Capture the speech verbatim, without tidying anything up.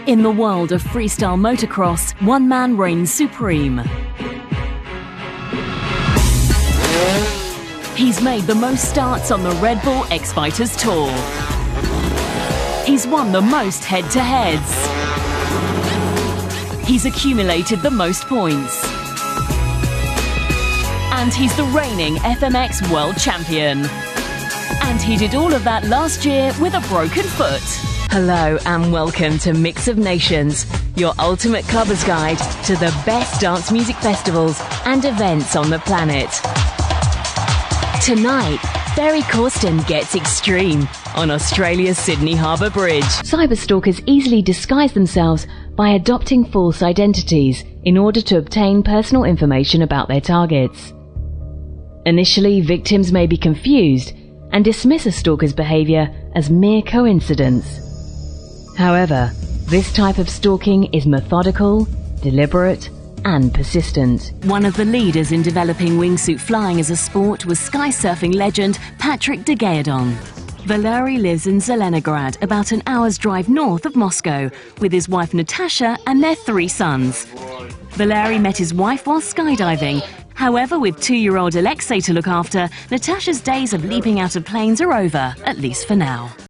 In the world of freestyle motocross, one man reigns supreme. He's made the most starts on the Red Bull X-Fighters Tour. He's won the most head-to-heads. He's accumulated the most points. And he's the reigning F M X World Champion. And he did all of that last year with a broken foot. Hello and welcome to Mix of Nations, your ultimate clubbers guide to the best dance music festivals and events on the planet. Tonight, Ferry Corsten gets extreme on Australia's Sydney Harbour Bridge. Cyberstalkers easily disguise themselves by adopting false identities in order to obtain personal information about their targets. Initially, victims may be confused and dismiss a stalker's behaviour as mere coincidence. However, this type of stalking is methodical, deliberate, and persistent. One of the leaders in developing wingsuit flying as a sport was sky surfing legend Patrick de Gaillardon. Valery lives in Zelenograd, about an hour's drive north of Moscow, with his wife Natasha and their three sons. Valery met his wife while skydiving. However, with two-year-old Alexei to look after, Natasha's days of leaping out of planes are over, at least for now.